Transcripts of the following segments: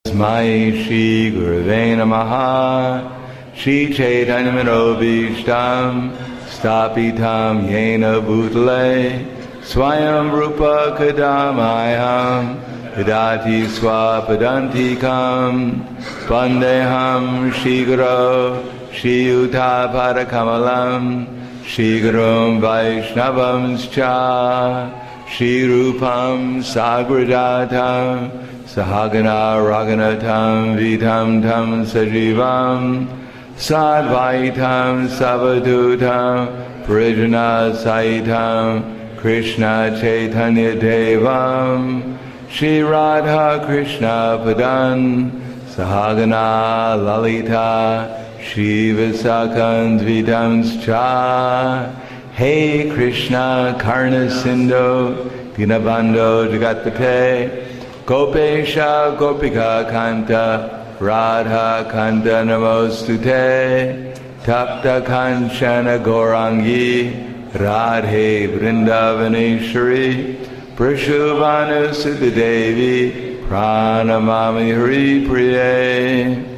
Tasmai Shri Gurave Namaha. Shri Chaitanya Manobishtam Stapitam Yena Bhutale Swayam Rupa Kadamayam Vidati Swapadantikam Vandeham Shri Guru Shri Yuta Padakamalam Shri Gurum Vaishnavamscha Shri Rupam Sagradatam Sahagana Raghunatam Vitam Tam Sajivam Sadvaitam Savadutam Parijana Saitam Krishna Chaitanya Devam Shri Radha Krishna Padan Sahagana Lalita Shri Visakan Dvidamscha Hey Krishna Karna Sindhu Dinabando Jagatpate Gopesha Gopika Kanta Radha Kanta Namostute Tapta Kanchana Gaurangi Radhe Vrindavaneshwari Prashuvanu Siddha Devi Pranamami Hari Priye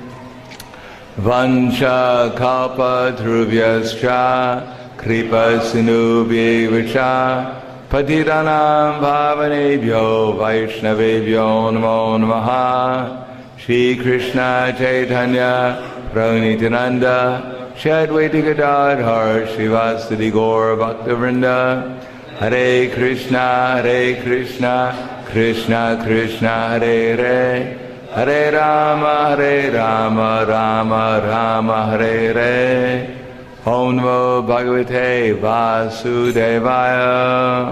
Vancha Kalpa Dhruvyascha Kripa Sinubhye Vacha Patitanam Bhavanebhyo Vaishnavebhyo Namo Namaha Shri Krishna Chaitanya Prabhu Nityananda Shri Advaita Gadadhar Srivasadi Gaura Bhaktavrinda Hare Krishna Krishna Krishna Hare Hare Hare Rama Rama Rama Hare Hare Om Namo Bhagavate Vasudevaya.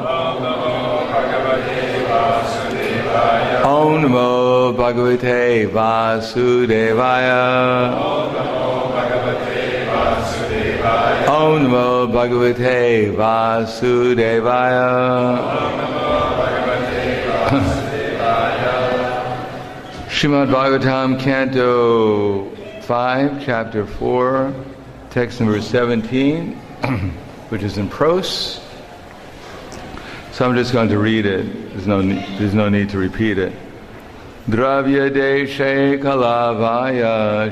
Om Namo Bhagavate Vasudevaya. Om Namo Bhagavate Vasudevaya. Srimad Bhagavatam, Canto 5, Chapter 4, Text number 17, which is in prose. So I'm just going to read it. There's no need to repeat it. Dravya deshe kalavaya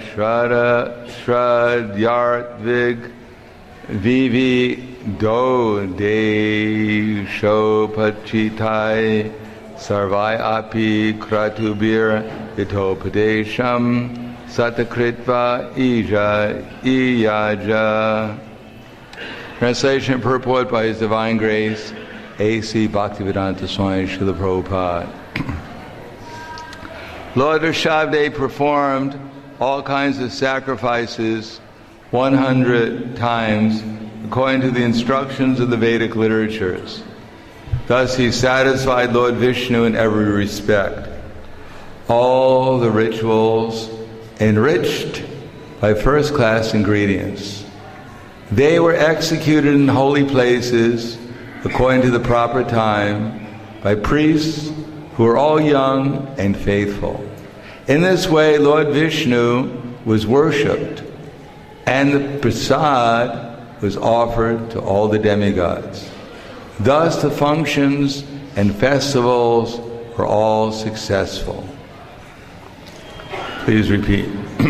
shradyartvig vivi do desho pachitai sarvai api kratubir itopadesham Satakritva Iyaja. Translation and purport by His Divine Grace, A.C. Bhaktivedanta Swami Srila Prabhupada. Lord Rishabdev performed all kinds of sacrifices 100 times according to the instructions of the Vedic literatures. Thus he satisfied Lord Vishnu in every respect. All the rituals enriched by first-class ingredients. They were executed in holy places according to the proper time by priests who were all young and faithful. In this way, Lord Vishnu was worshipped, and the prasad was offered to all the demigods. Thus, the functions and festivals were all successful. Please repeat.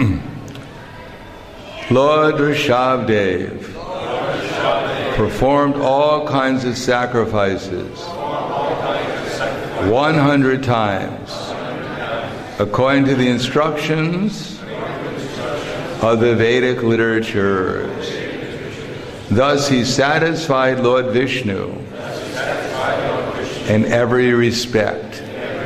Lord Rishabdev performed all kinds of sacrifices 100 times according to the instructions of the Vedic literatures. Thus he satisfied Lord Vishnu in every respect.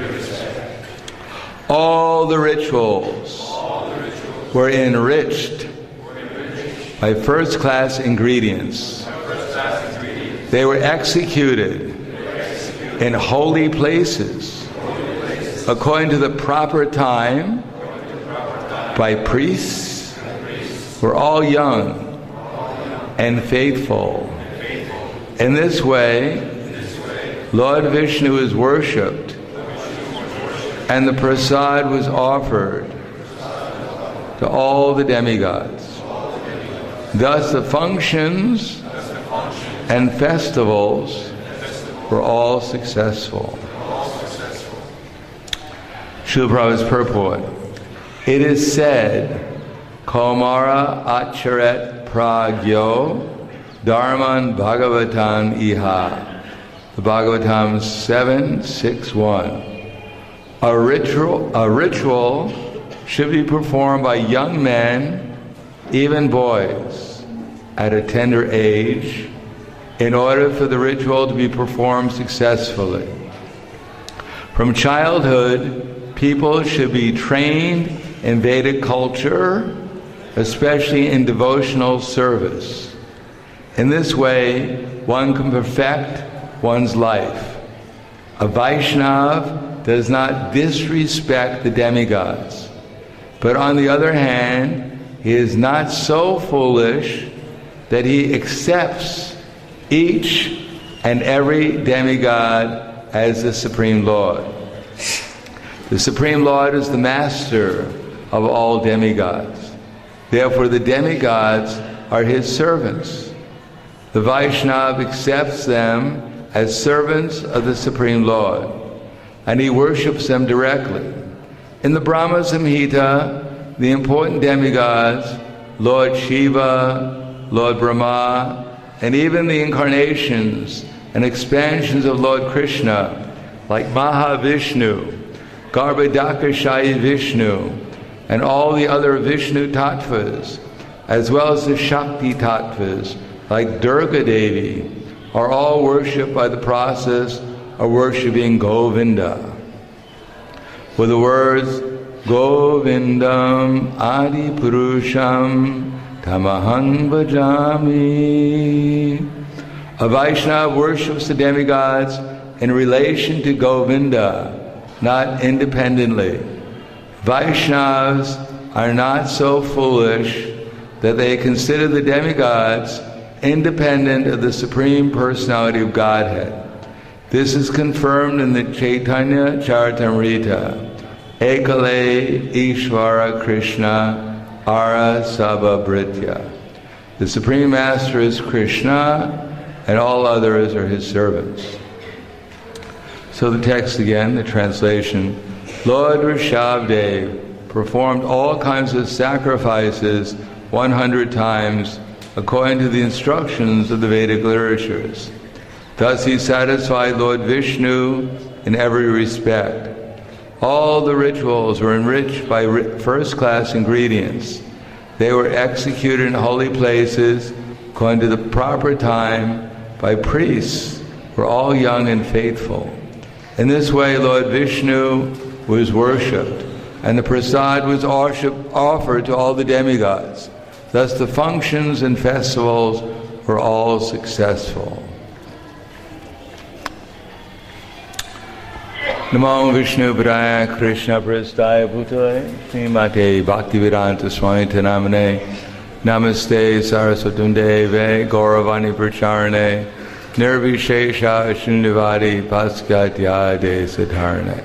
All the rituals were enriched by first-class ingredients. They were executed in holy places according to the proper time by priests who were all young and faithful. In this way, Lord Vishnu is worshipped, and the prasad was offered to all the demigods. Thus the functions and festivals were all successful. Srila Prabhupada's purport. It is said, Komara acharet pragyo dharman bhagavatam iha. The Bhagavatam 7:6-1. A ritual should be performed by young men, even boys, at a tender age, in order for the ritual to be performed successfully. From childhood, people should be trained in Vedic culture, especially in devotional service. In this way, one can perfect one's life. A Vaishnav does not disrespect the demigods, but on the other hand, he is not so foolish that he accepts each and every demigod as the Supreme Lord. The Supreme Lord is the master of all demigods. Therefore, the demigods are his servants. The Vaishnava accepts them as servants of the Supreme Lord, and he worships them directly. In the Brahma Samhita, the important demigods, Lord Shiva, Lord Brahma, and even the incarnations and expansions of Lord Krishna, like Mahavishnu, Garbhodakashayi Vishnu, and all the other Vishnu tattvas, as well as the Shakti tattvas, like Durga Devi, are all worshipped by the process of worshipping Govinda. With the words, Govindam Adi Purusham Tamaham Bhajami. A Vaishnava worships the demigods in relation to Govinda, not independently. Vaishnavas are not so foolish that they consider the demigods independent of the Supreme Personality of Godhead. This is confirmed in the Chaitanya Charitamrita. Ekale Ishvara Krishna Ara Sabha Britya. The Supreme Master is Krishna, and all others are his servants. So the text again, the translation. Lord Rishabdev performed all kinds of sacrifices 100 times according to the instructions of the Vedic literatures. Thus he satisfied Lord Vishnu in every respect. All the rituals were enriched by first-class ingredients. They were executed in holy places according to the proper time by priests who were all young and faithful. In this way, Lord Vishnu was worshipped, and the prasad was offered to all the demigods. Thus the functions and festivals were all successful. Namo Vishnu Padaya Krishna Prasthaya Bhutale Srimate Bhaktivedanta Swami Namane Namaste Saraswatam Deve Gauravani Pracharane Nirvishesha Shunyavadi Paskatyade Siddharane.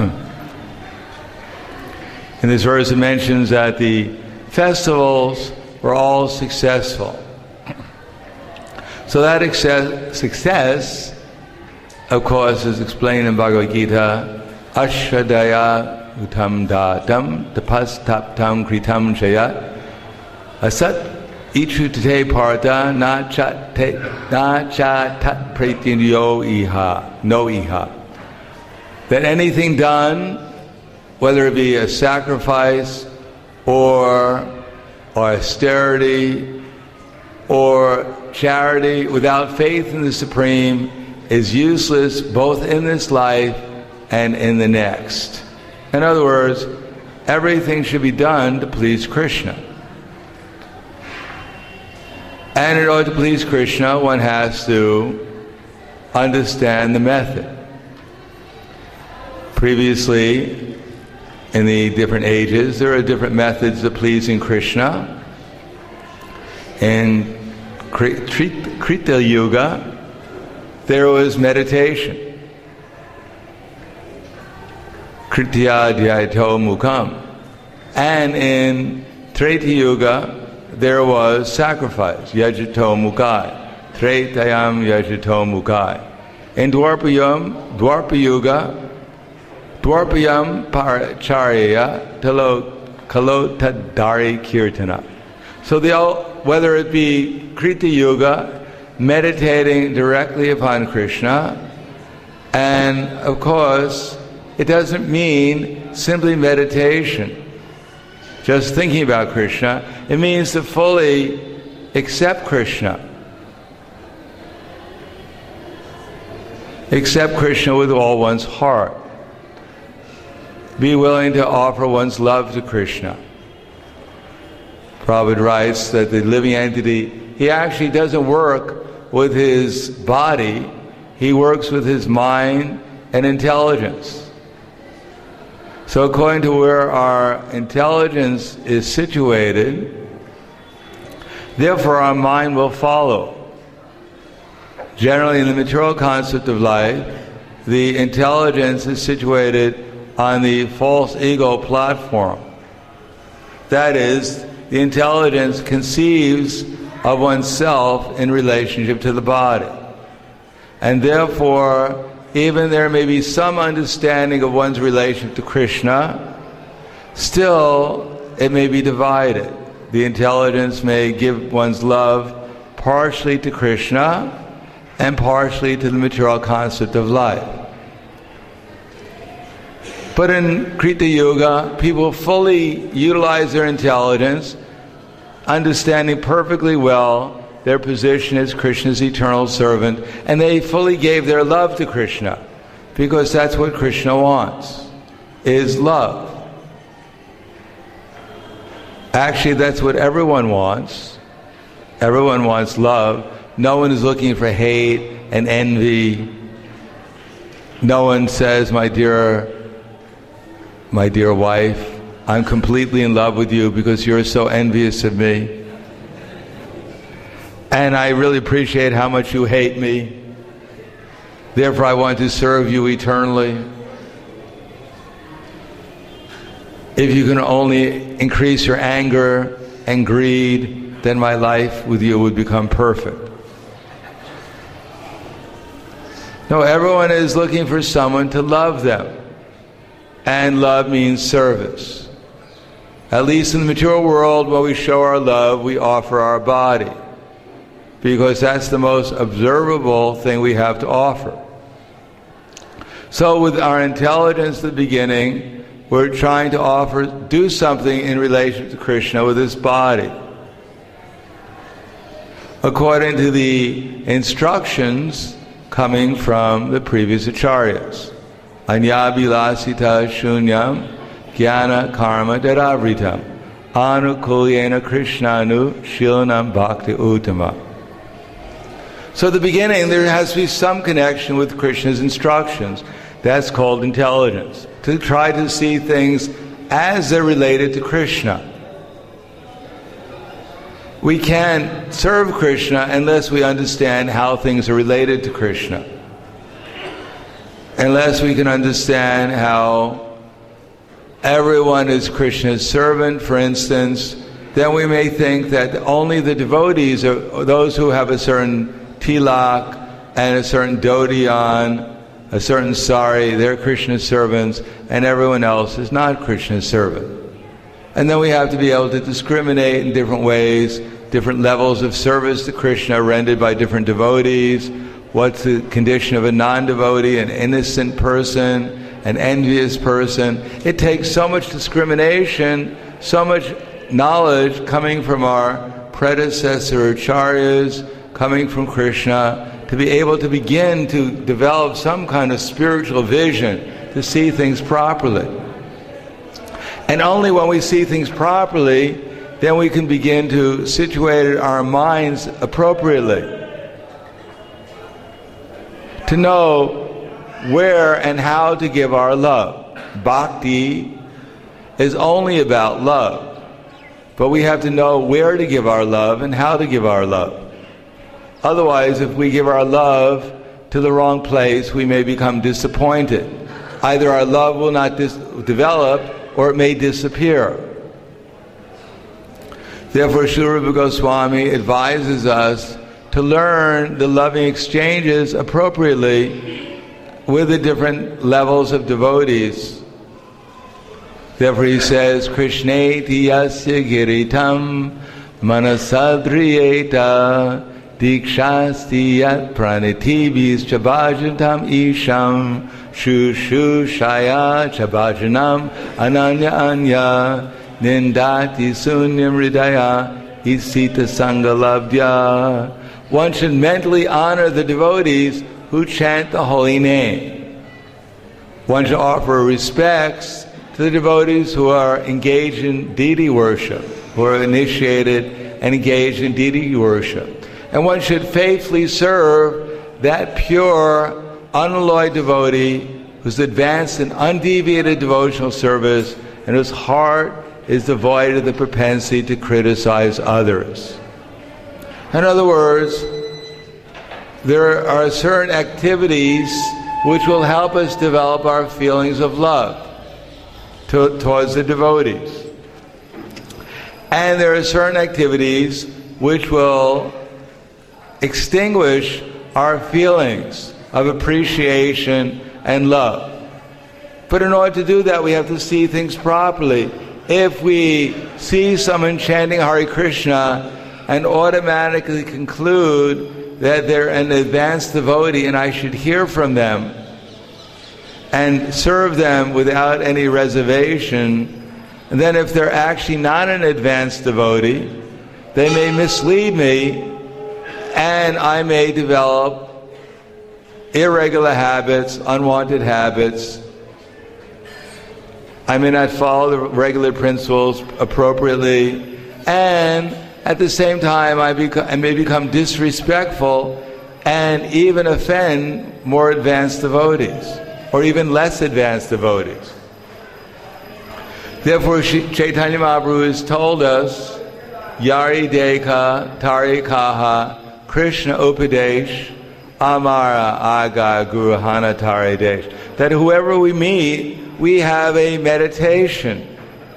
In this verse it mentions that the festivals were all successful. So that success, of course, is explained in Bhagavad Gita, Ashadaya utam datam tapastaptam kritam chayat asat ichute parta na cha tat pratinyo iha, no iha. That anything done, whether it be a sacrifice or austerity or charity, without faith in the Supreme, is useless both in this life and in the next. In other words, everything should be done to please Krishna. And in order to please Krishna, one has to understand the method. Previously, in the different ages, there are different methods of pleasing Krishna. In Krita Yuga, there was meditation. Kritya Dhyato Mukham. And in Treta Yuga, there was sacrifice. Yajato Mukhai. Tretayam Yajato Mukhai. In Dwapara Yuga, Dwarpayam Paracharya Talo Kalotadari Kirtana. So whether it be Krita Yuga, meditating directly upon Krishna, and of course, it doesn't mean simply meditation, just thinking about Krishna. It means to fully accept Krishna. Accept Krishna with all one's heart. Be willing to offer one's love to Krishna. Prabhupada writes that the living entity, he actually doesn't work with his body, he works with his mind and intelligence. So according to where our intelligence is situated, therefore our mind will follow. Generally in the material concept of life, the intelligence is situated on the false ego platform. That is, the intelligence conceives of oneself in relationship to the body. And therefore, even there may be some understanding of one's relation to Krishna, still it may be divided. The intelligence may give one's love partially to Krishna and partially to the material concept of life. But in Krita Yuga, people fully utilize their intelligence, understanding perfectly well their position as Krishna's eternal servant, and they fully gave their love to Krishna, because that's what Krishna wants, is love. Actually, that's what everyone wants. Everyone wants love. No one is looking for hate and envy. No one says, my dear wife, I'm completely in love with you because you're so envious of me. And I really appreciate how much you hate me. Therefore, I want to serve you eternally. If you can only increase your anger and greed, then my life with you would become perfect. No, everyone is looking for someone to love them. And love means service. At least in the material world, when we show our love, we offer our body, because that's the most observable thing we have to offer. So with our intelligence at the beginning, we're trying to do something in relation to Krishna with his body, according to the instructions coming from the previous acharyas. Anyabhilasita shunyam jnana karma daravritam anukulyena krishnanu shilnam bhakti uttama. So at the beginning there has to be some connection with Krishna's instructions. That's called intelligence. To try to see things as they're related to Krishna. We can't serve Krishna unless we understand how things are related to Krishna. Unless we can understand how everyone is Krishna's servant, for instance, then we may think that only the devotees, or those who have a certain tilak and a certain dhoti on, a certain sari, they're Krishna's servants, and everyone else is not Krishna's servant. And then we have to be able to discriminate in different ways, different levels of service to Krishna rendered by different devotees. What's the condition of a non-devotee, an innocent person, an envious person? It takes so much discrimination, so much knowledge coming from our predecessor acharyas, coming from Krishna, to be able to begin to develop some kind of spiritual vision, to see things properly. And only when we see things properly, then we can begin to situate our minds appropriately. To know where and how to give our love. Bhakti is only about love. But we have to know where to give our love and how to give our love. Otherwise, if we give our love to the wrong place, we may become disappointed. Either our love will not develop, or it may disappear. Therefore, Srila Rupa Goswami advises us to learn the loving exchanges appropriately with the different levels of devotees. Therefore he says, Krishneti yasya giritam manasadriyeta dikshasti yat pranitibis chabhajantam isham shushu shaya chabhajanam ananya anya nindati sunyam hridaya isita sangalabdya. One should mentally honor the devotees who chant the holy name. One should offer respects to the devotees who are engaged in deity worship, who are initiated and engaged in deity worship. And one should faithfully serve that pure, unalloyed devotee who's advanced in undeviated devotional service and whose heart is devoid of the propensity to criticize others. In other words, there are certain activities which will help us develop our feelings of love towards the devotees. And there are certain activities which will extinguish our feelings of appreciation and love. But in order to do that, we have to see things properly. If we see someone chanting Hare Krishna and automatically conclude that they're an advanced devotee and I should hear from them and serve them without any reservation, and then if they're actually not an advanced devotee, they may mislead me and I may develop irregular habits, unwanted habits. I may not follow the regular principles appropriately, and at the same time I may become disrespectful and even offend more advanced devotees, or even less advanced devotees. Therefore, Chaitanya Mahaprabhu has told us, Yari Deka Tari Kaha Krishna Upadesh Amara Aga Guruhana Tari Desh, that whoever we meet, we have a meditation.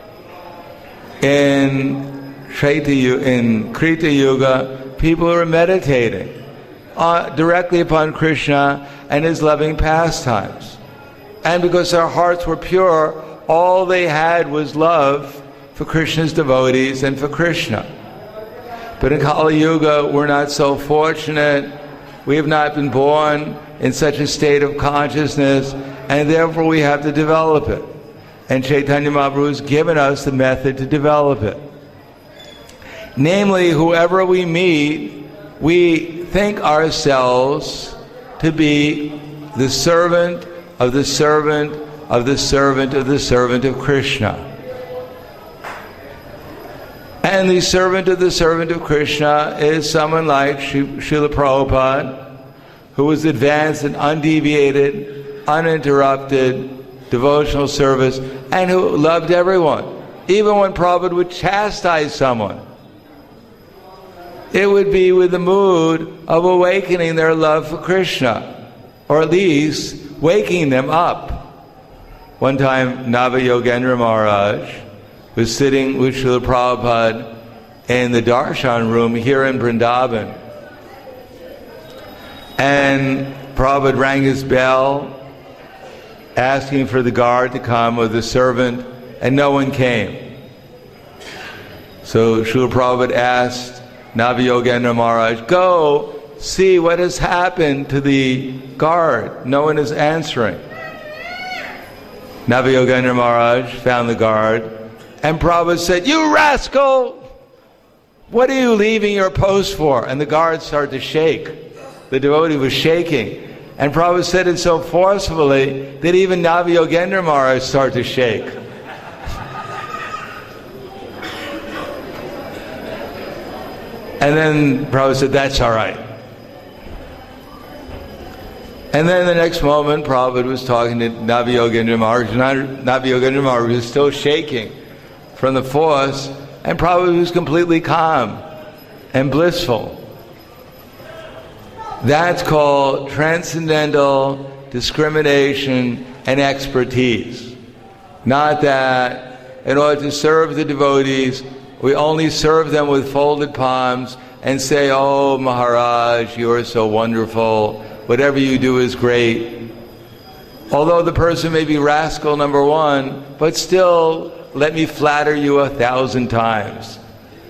In Krita Yuga, people are meditating directly upon Krishna and his loving pastimes. And because our hearts were pure, all they had was love for Krishna's devotees and for Krishna. But in Kali Yuga, we're not so fortunate. We have not been born in such a state of consciousness, and therefore we have to develop it. And Chaitanya Mahaprabhu has given us the method to develop it. Namely, whoever we meet, we think ourselves to be the servant of the servant of the servant of the servant of Krishna. And the servant of Krishna is someone like Srila Prabhupada, who was advanced in undeviated, uninterrupted devotional service, and who loved everyone. Even when Prabhupada would chastise someone, it would be with the mood of awakening their love for Krishna, or at least waking them up. One time, Nava-Yogendra Maharaj was sitting with Srila Prabhupada in the darshan room here in Vrindavan. And Prabhupada rang his bell, asking for the guard to come, or the servant, and no one came. So Srila Prabhupada asked Nava-Yogendra Maharaj, go see what has happened to the guard. No one is answering. Nava-Yogendra Maharaj found the guard, and Prabhupada said, you rascal! What are you leaving your post for? And the guard started to shake. The devotee was shaking. And Prabhupada said it so forcefully that even Nava-Yogendra Maharaj started to shake. And then Prabhupada said, that's all right. And then the next moment, Prabhupada was talking to Nava-Yogendra Maharaj. Nava-Yogendra Maharaj was still shaking from the force, and Prabhupada was completely calm and blissful. That's called transcendental discrimination and expertise. Not that in order to serve the devotees, we only serve them with folded palms and say, oh Maharaj, you are so wonderful, whatever you do is great. Although the person may be rascal number one, but still let me flatter you 1,000 times.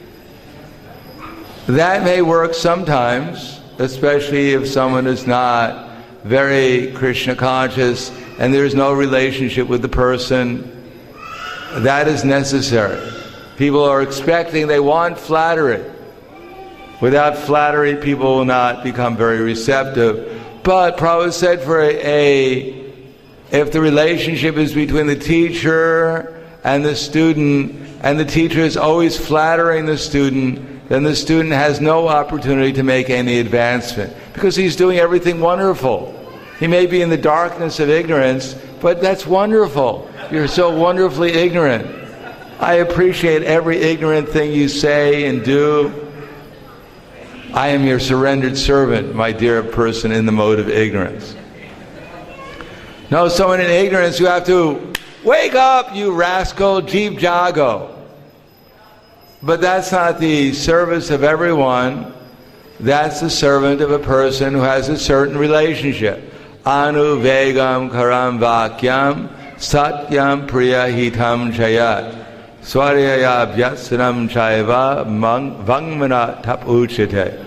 That may work sometimes, especially if someone is not very Krishna conscious and there's no relationship with the person. That is necessary. People are expecting, they want flattery. Without flattery, people will not become very receptive. But Prabhupada said if the relationship is between the teacher and the student, and the teacher is always flattering the student, then the student has no opportunity to make any advancement, because he's doing everything wonderful. He may be in the darkness of ignorance, but that's wonderful. You're so wonderfully ignorant. I appreciate every ignorant thing you say and do. I am your surrendered servant, my dear person in the mode of ignorance. No, someone in ignorance, you have to wake up, you rascal, jeev jago. But that's not the service of everyone. That's the servant of a person who has a certain relationship. Anu vegam karam vakyam satyam priya hitam chayat swaryaya vyatsanam chaiva vangmana tapuchite.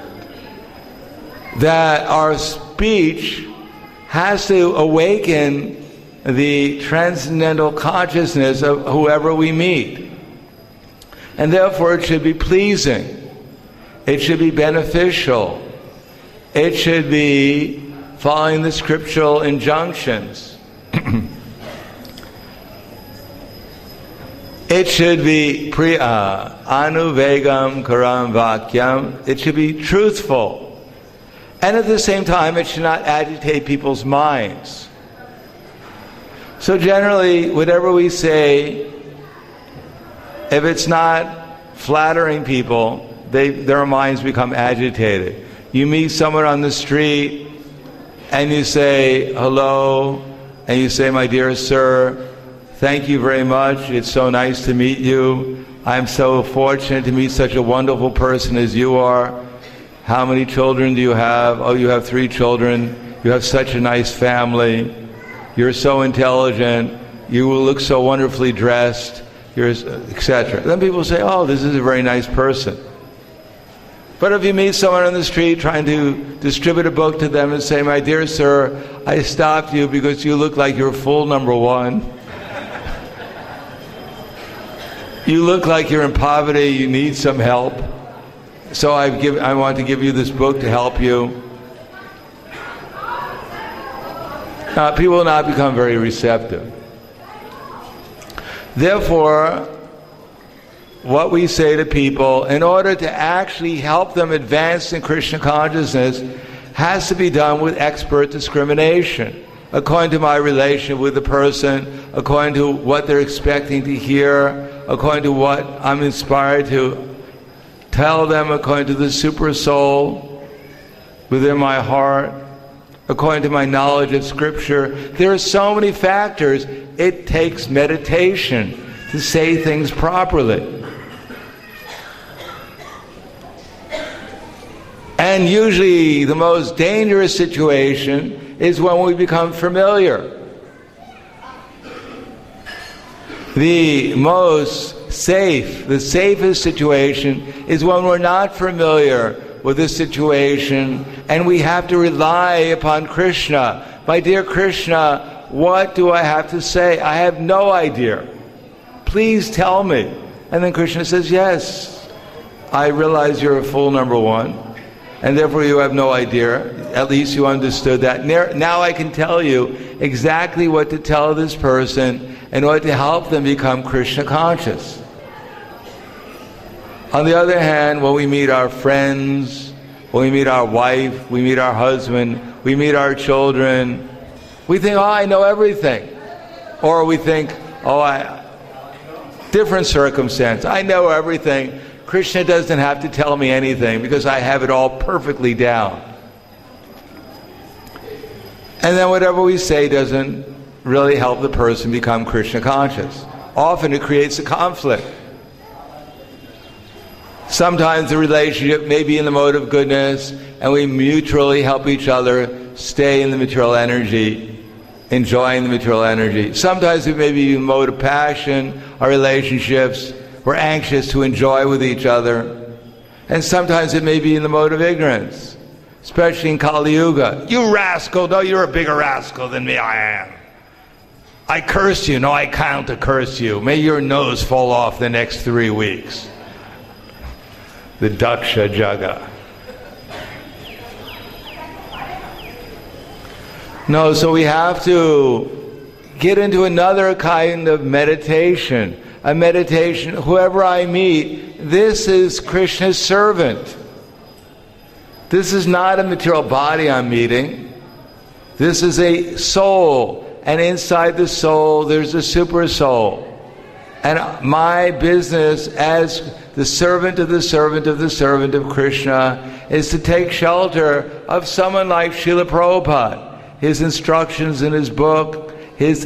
That our speech has to awaken the transcendental consciousness of whoever we meet. And therefore it should be pleasing. It should be beneficial. It should be following the scriptural injunctions. It should be anuvegam karam vakyam. It should be truthful. And at the same time, it should not agitate people's minds. So generally, whatever we say, if it's not flattering people, their minds become agitated. You meet someone on the street, and you say, hello, and you say, my dear sir, thank you very much. It's so nice to meet you. I'm so fortunate to meet such a wonderful person as you are. How many children do you have? Oh, you have 3 children. You have such a nice family. You're so intelligent. You will look so wonderfully dressed, etc. Then people say, oh, this is a very nice person. But if you meet someone on the street trying to distribute a book to them and say, my dear sir, I stopped you because you look like you're full number 1. You look like you're in poverty, you need some help. So I want to give you this book to help you. People will not become very receptive. Therefore, what we say to people, in order to actually help them advance in Krishna consciousness, has to be done with expert discrimination, according to my relation with the person, according to what they're expecting to hear, according to what I'm inspired to tell them, according to the super soul within my heart, according to my knowledge of Scripture. There are so many factors. It takes meditation to say things properly. And usually the most dangerous situation is when we become familiar. The safest situation is when we're not familiar with this situation and we have to rely upon Krishna. My dear Krishna, what do I have to say? I have no idea. Please tell me. And then Krishna says, yes, I realize you're a fool number 1, and therefore you have no idea. At least you understood that. Now I can tell you exactly what to tell this person in order to help them become Krishna conscious. On the other hand, when we meet our friends, when we meet our wife, we meet our husband, we meet our children, we think, oh, I know everything. Or we think, different circumstance, I know everything. Krishna doesn't have to tell me anything because I have it all perfectly down. And then whatever we say doesn't really help the person become Krishna conscious. Often it creates a conflict. Sometimes the relationship may be in the mode of goodness, and we mutually help each other stay in the material energy, enjoying the material energy. Sometimes it may be in the mode of passion, our relationships we're anxious to enjoy with each other. And sometimes it may be in the mode of ignorance, especially in Kali Yuga. You rascal! No, you're a bigger rascal than me, I am. I curse you. No, I can't curse you. May your nose fall off the next 3 weeks. The Daksha Jaga. No, so we have to get into another kind of meditation. A meditation, whoever I meet, this is Krishna's servant. This is not a material body I'm meeting. This is a soul. And inside the soul, there's a super soul. And my business as the servant of the servant of the servant of Krishna is to take shelter of someone like Srila Prabhupada. His instructions in his book, his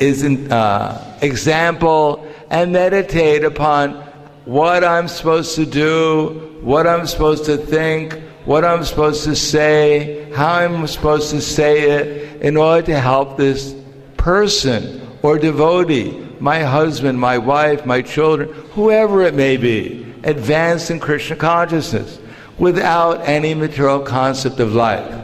example, and meditate upon what I'm supposed to do, what I'm supposed to think, what I'm supposed to say, how I'm supposed to say it in order to help this person or devotee, my husband, my wife, my children, whoever it may be, advance in Krishna consciousness without any material concept of life.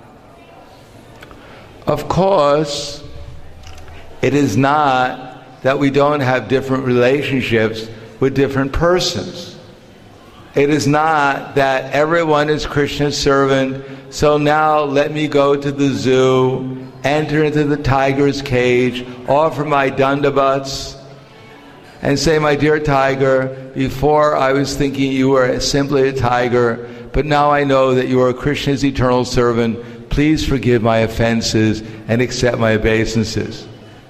Of course, it is not that we don't have different relationships with different persons. It is not that everyone is Krishna's servant, so now let me go to the zoo, enter into the tiger's cage, offer my dandavats, and say, my dear tiger, before I was thinking you were simply a tiger, but now I know that you are Krishna's eternal servant. Please forgive my offenses and accept my obeisances.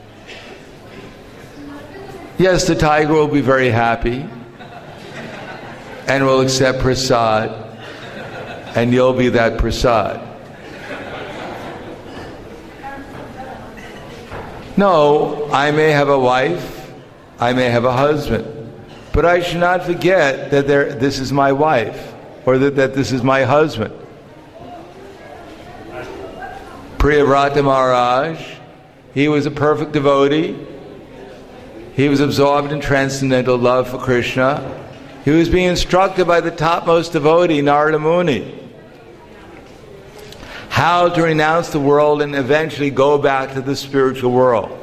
Yes, the tiger will be very happy and will accept prasad, and you'll be that prasad. No, I may have a wife, I may have a husband, but I should not forget that this is my wife, or that this is my husband. Priyavrata Maharaj, he was a perfect devotee. He was absorbed in transcendental love for Krishna. He was being instructed by the topmost devotee, Narada Muni, how to renounce the world and eventually go back to the spiritual world.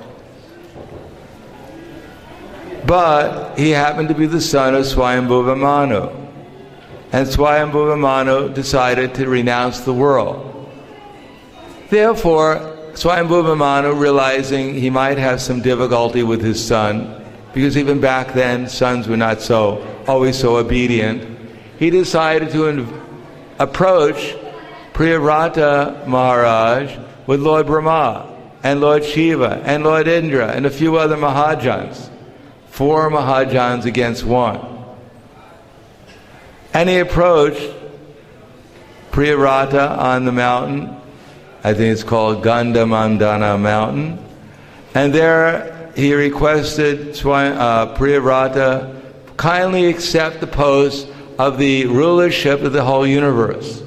But he happened to be the son of Swayambhuva Manu. And Swayambhuva Manu decided to renounce the world. Therefore, Swayambhuva Manu, realizing he might have some difficulty with his son, because even back then sons were not always so obedient, he decided to approach Priyavrata Maharaj with Lord Brahma and Lord Shiva and Lord Indra and a few other Mahajans. 4 Mahajans against 1. And he approached Priyavrata on the mountain. I think it's called Gandhamandana mountain. And there he requested Priyavrata kindly accept the post of the rulership of the whole universe.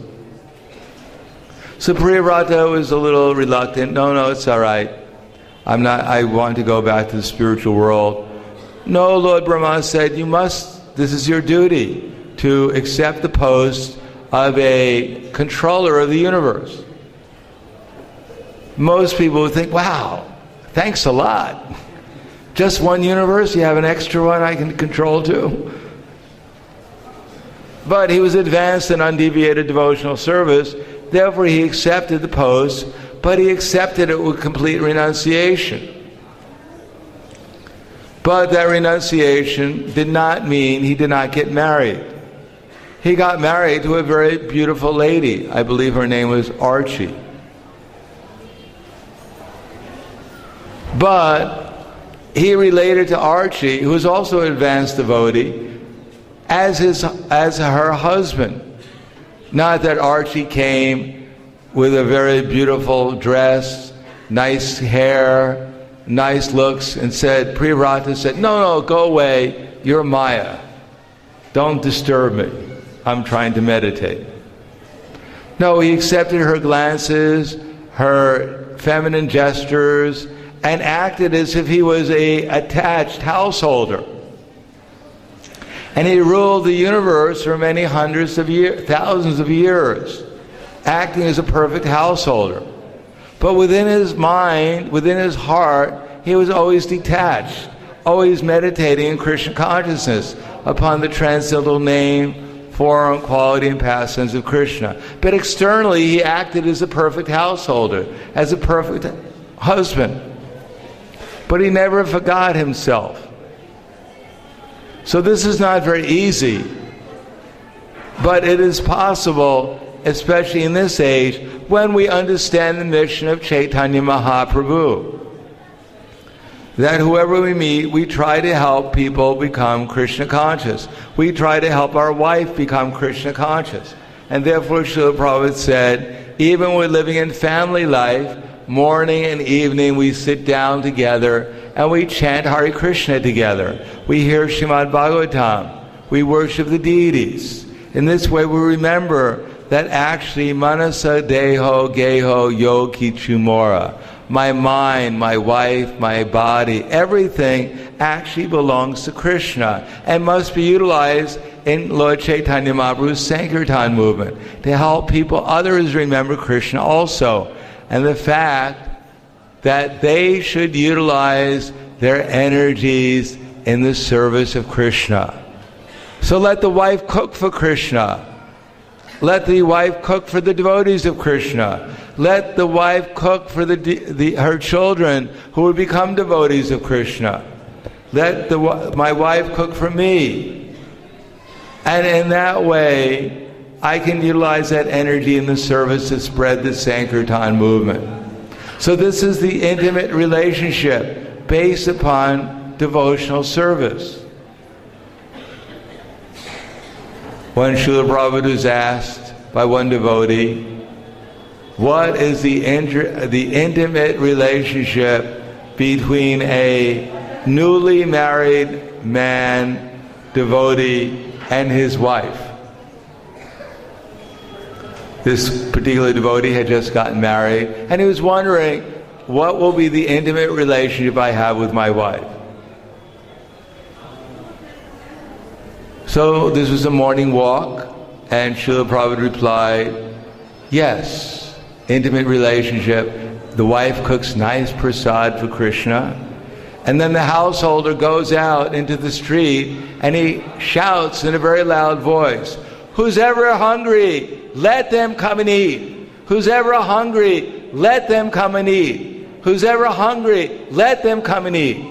So Priyavrata was a little reluctant. No, it's all right. I want to go back to the spiritual world. No, Lord Brahma said, this is your duty to accept the post of a controller of the universe. Most people would think, wow, thanks a lot. Just one universe? You have an extra one I can control too? But he was advanced in undeviated devotional service, therefore he accepted the post, but he accepted it with complete renunciation. But that renunciation did not mean he did not get married. He got married to a very beautiful lady. I believe her name was Archie. But he related to Archie, who was also an advanced devotee, as her husband. Not that Archie came with a very beautiful dress, nice hair, nice looks, and said, Priyavrata said, no, go away, you're Maya. Don't disturb me. I'm trying to meditate. No, he accepted her glances, her feminine gestures, and acted as if he was an attached householder. And he ruled the universe for many hundreds of years, thousands of years, acting as a perfect householder. But within his mind, within his heart, he was always detached, always meditating in Krishna consciousness upon the transcendental name, form, quality, and pastimes of Krishna. But externally, he acted as a perfect householder, as a perfect husband. But he never forgot himself. So this is not very easy. But it is possible, especially in this age, when we understand the mission of Chaitanya Mahaprabhu, that whoever we meet, we try to help people become Krishna conscious. We try to help our wife become Krishna conscious. And therefore, Srila Prabhupada said, even when we're living in family life, morning and evening we sit down together and we chant Hare Krishna together. We hear Srimad Bhagavatam. We worship the deities. In this way we remember that actually Manasa Deho Geho Yogi Chumora, my mind, my wife, my body, everything actually belongs to Krishna and must be utilized in Lord Chaitanya Mahaprabhu's Sankirtan movement to help people, others remember Krishna also. And the fact that they should utilize their energies in the service of Krishna. So let the wife cook for Krishna. Let the wife cook for the devotees of Krishna. Let the wife cook for her children who will become devotees of Krishna. Let my wife cook for me. And in that way, I can utilize that energy in the service to spread the Sankirtan movement. So this is the intimate relationship based upon devotional service. When Srila Prabhupada was asked by one devotee, what is the intimate relationship between a newly married man, devotee, and his wife? This particular devotee had just gotten married, and he was wondering, what will be the intimate relationship I have with my wife? So this was a morning walk, and Srila Prabhupada replied, yes, intimate relationship. The wife cooks nice prasad for Krishna, and then the householder goes out into the street and he shouts in a very loud voice, who's ever hungry, let them come and eat. Who's ever hungry, let them come and eat. Who's ever hungry, let them come and eat.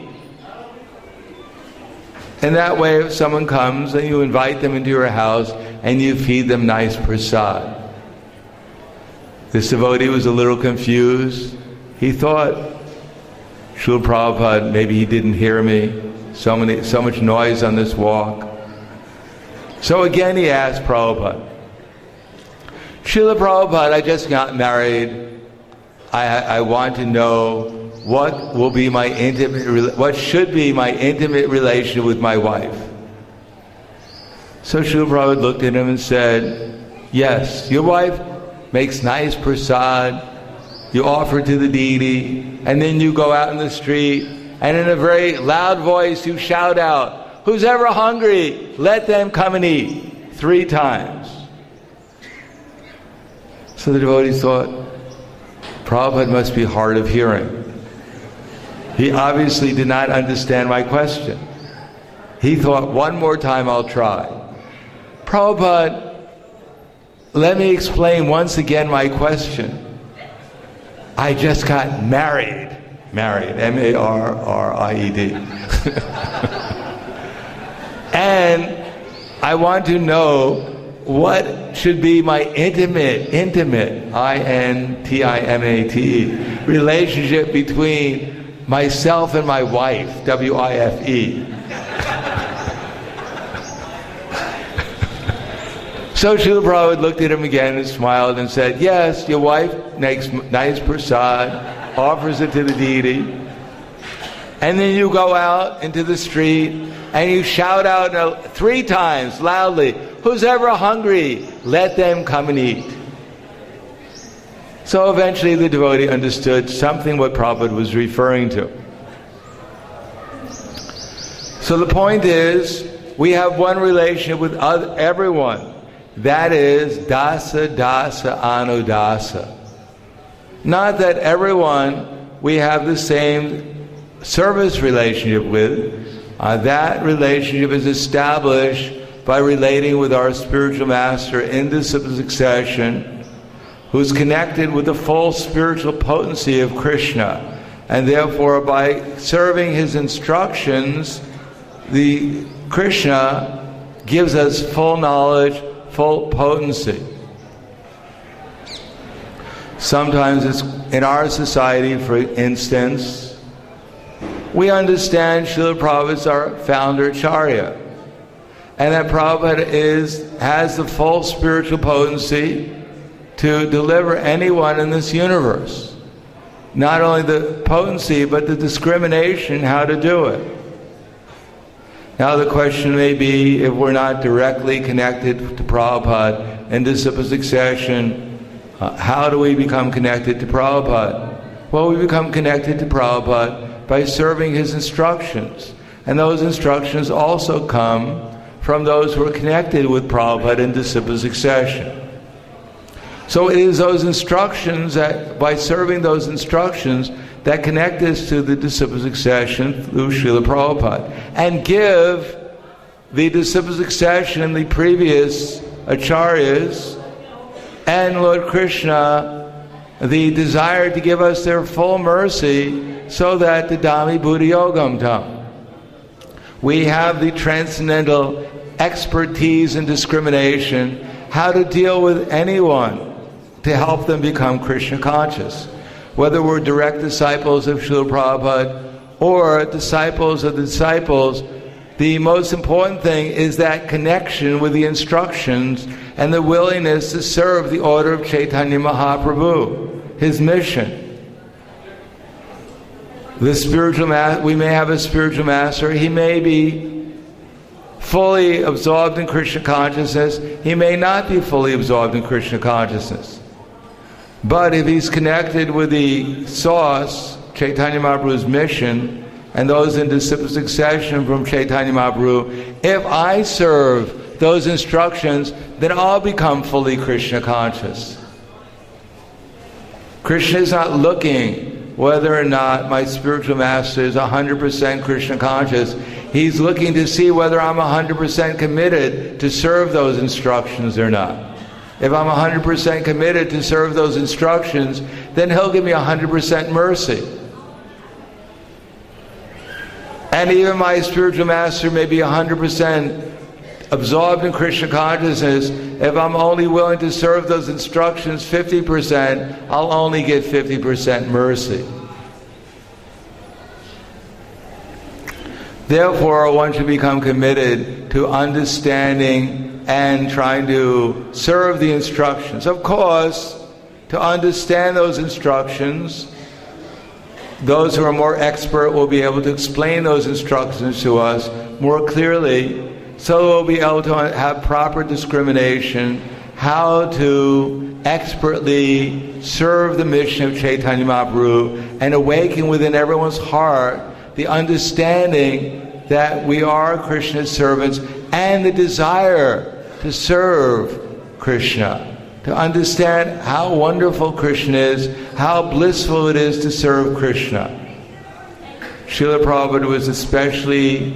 And that way, if someone comes and you invite them into your house and you feed them nice prasad. This devotee was a little confused. He thought, Srila Prabhupada, maybe he didn't hear me. So much noise on this walk. So again he asked Prabhupada, Srila Prabhupada, I just got married. I want to know what should be my intimate relationship with my wife. So Srila Prabhupada looked at him and said, yes, your wife makes nice prasad, you offer it to the deity, and then you go out in the street, and in a very loud voice you shout out, who's ever hungry, let them come and eat, 3 times. So the devotee thought, Prabhupada must be hard of hearing. He obviously did not understand my question. He thought, one more time I'll try. Prabhupada, let me explain once again my question. I just got married. Married, M-A-R-R-I-E-D. And I want to know what should be my intimate, I-N-T-I-M-A-T-E, relationship between myself and my wife, W-I-F-E. So Srila Prabhupada looked at him again and smiled and said, yes, your wife makes nice prasad, offers it to the deity, and then you go out into the street and you shout out 3 times loudly, who's ever hungry, let them come and eat. So eventually the devotee understood something what Prabhupada was referring to. So the point is, we have one relationship with everyone. That is dasa, dasa, anudasa. Not that everyone we have the same service relationship with. That relationship is established by relating with our spiritual master in disciple succession, who's connected with the full spiritual potency of Krishna. And therefore, by serving his instructions, the Krishna gives us full knowledge, full potency. Sometimes it's in our society, for instance, we understand Srila Prabhupada is our founder Acharya, and that Prabhupada has the full spiritual potency to deliver anyone in this universe. Not only the potency, but the discrimination how to do it. Now the question may be, if we're not directly connected to Prabhupada in disciple succession, how do we become connected to Prabhupada? Well, we become connected to Prabhupada by serving his instructions. And those instructions also come from those who are connected with Prabhupada in disciple succession. So it is those instructions, that by serving those instructions, that connect us to the disciple succession through Srila Prabhupada, and give the disciple succession and the previous acharyas and Lord Krishna the desire to give us their full mercy, so that the Dhammi Buddha Yogam Tam, we have the transcendental expertise and discrimination how to deal with anyone to help them become Krishna conscious. Whether we're direct disciples of Srila Prabhupada or disciples of the disciples, the most important thing is that connection with the instructions and the willingness to serve the order of Chaitanya Mahaprabhu, his mission. The spiritual we may have a spiritual master. He may be fully absorbed in Krishna consciousness. He may not be fully absorbed in Krishna consciousness. But if he's connected with the source, Chaitanya Mahaprabhu's mission, and those in disciple succession from Chaitanya Mahaprabhu, if I serve those instructions, then I'll become fully Krishna conscious. Krishna is not looking whether or not my spiritual master is 100% Krishna conscious. He's looking to see whether I'm 100% committed to serve those instructions or not. If I'm 100% committed to serve those instructions, then he'll give me 100% mercy. And even my spiritual master may be 100% absorbed in Krishna consciousness. If I'm only willing to serve those instructions 50%, I'll only get 50% mercy. Therefore, one should become committed to understanding and trying to serve the instructions. Of course, to understand those instructions, those who are more expert will be able to explain those instructions to us more clearly, so we'll be able to have proper discrimination, how to expertly serve the mission of Chaitanya Mahaprabhu and awaken within everyone's heart the understanding that we are Krishna's servants and the desire to serve Krishna, to understand how wonderful Krishna is, how blissful it is to serve Krishna. Srila Prabhupada was especially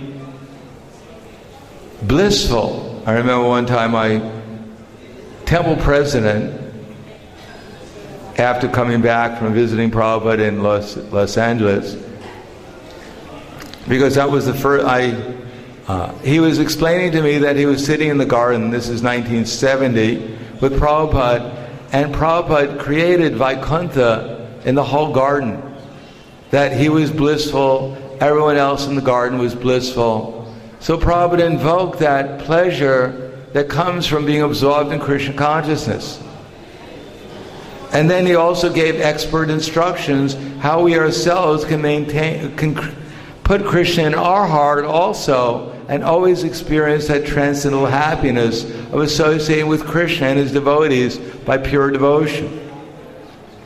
blissful. I remember one time my temple president, after coming back from visiting Prabhupada in Los Angeles, because that was the first, he was explaining to me that he was sitting in the garden, this is 1970, with Prabhupada, and Prabhupada created Vaikuntha in the whole garden. That he was blissful, everyone else in the garden was blissful. So Prabhupada invoked that pleasure that comes from being absorbed in Krishna consciousness. And then he also gave expert instructions how we ourselves can put Krishna in our heart also, and always experience that transcendental happiness of associating with Krishna and his devotees by pure devotion.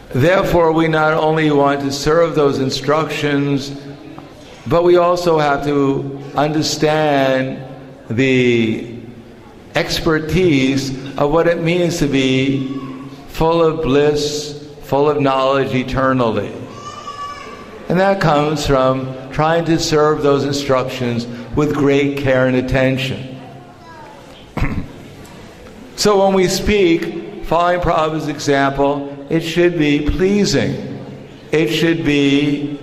Therefore, we not only want to serve those instructions, but we also have to understand the expertise of what it means to be full of bliss, full of knowledge eternally. And that comes from trying to serve those instructions with great care and attention. So when we speak, following Prabhupada's example, it should be pleasing. It should be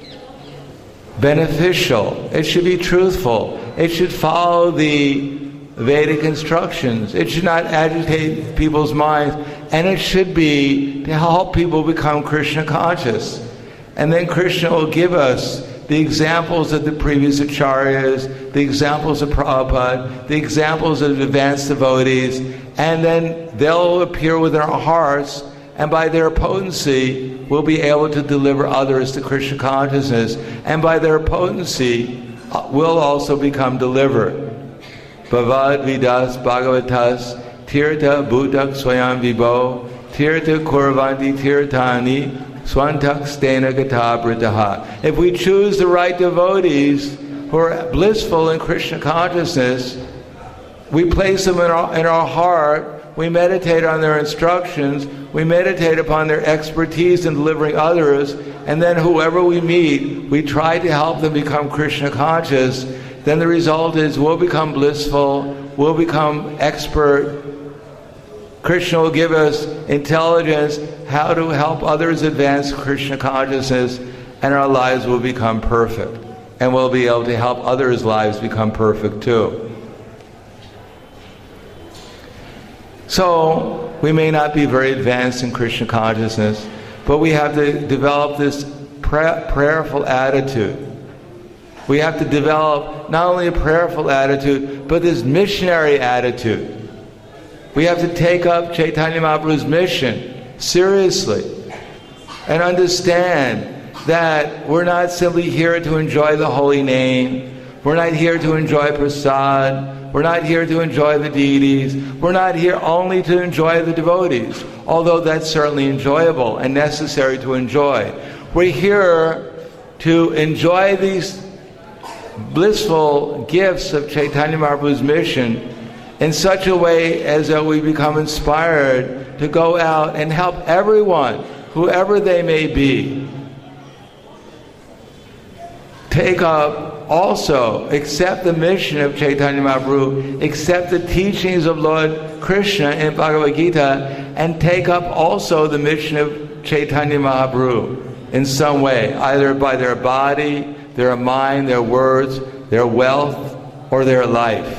beneficial. It should be truthful. It should follow the Vedic instructions. It should not agitate people's minds. And it should be to help people become Krishna conscious. And then Krishna will give us the examples of the previous acharyas, the examples of Prabhupada, the examples of advanced devotees, and then they'll appear within our hearts, and by their potency, we'll be able to deliver others to Krishna consciousness, and by their potency, we'll also become delivered. Bhavad vidas bhagavatas tirtha bhutak swayam vibho tirtha kurvanti tirthani swantak stena gatabritaha. If we choose the right devotees who are blissful in Krishna consciousness, we place them in our heart, we meditate on their instructions, we meditate upon their expertise in delivering others, and then whoever we meet, we try to help them become Krishna conscious. Then the result is we'll become blissful, we'll become expert. Krishna will give us intelligence how to help others advance Krishna consciousness, and our lives will become perfect. And we'll be able to help others' lives become perfect too. So, we may not be very advanced in Krishna consciousness, but we have to develop this prayerful attitude. We have to develop not only a prayerful attitude, but this missionary attitude. We have to take up Chaitanya Mahaprabhu's mission seriously and understand that we're not simply here to enjoy the holy name. We're not here to enjoy prasad. We're not here to enjoy the deities. We're not here only to enjoy the devotees, although that's certainly enjoyable and necessary to enjoy. We're here to enjoy these blissful gifts of Chaitanya Mahaprabhu's mission in such a way as that we become inspired to go out and help everyone, whoever they may be. Take up also, accept the mission of Chaitanya Mahaprabhu, accept the teachings of Lord Krishna in Bhagavad Gita, and take up also the mission of Chaitanya Mahaprabhu in some way, either by their body, their mind, their words, their wealth, or their life.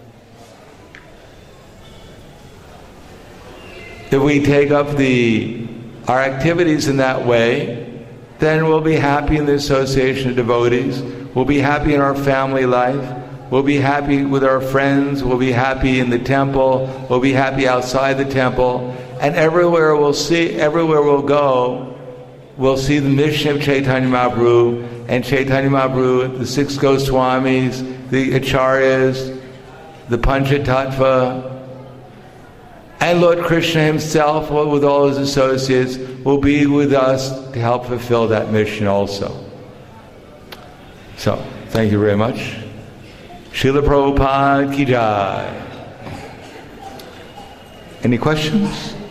If we take up our activities in that way, then we'll be happy in the association of devotees, we'll be happy in our family life, we'll be happy with our friends, we'll be happy in the temple, we'll be happy outside the temple, and everywhere we'll go, we'll see the mission of Chaitanya Mahaprabhu, and Chaitanya Mahaprabhu, the six Goswamis, the Acharyas, the Panchatattva, and Lord Krishna himself, with all his associates, will be with us to help fulfill that mission also. So, thank you very much. Srila Prabhupada Ki Jai. Any questions?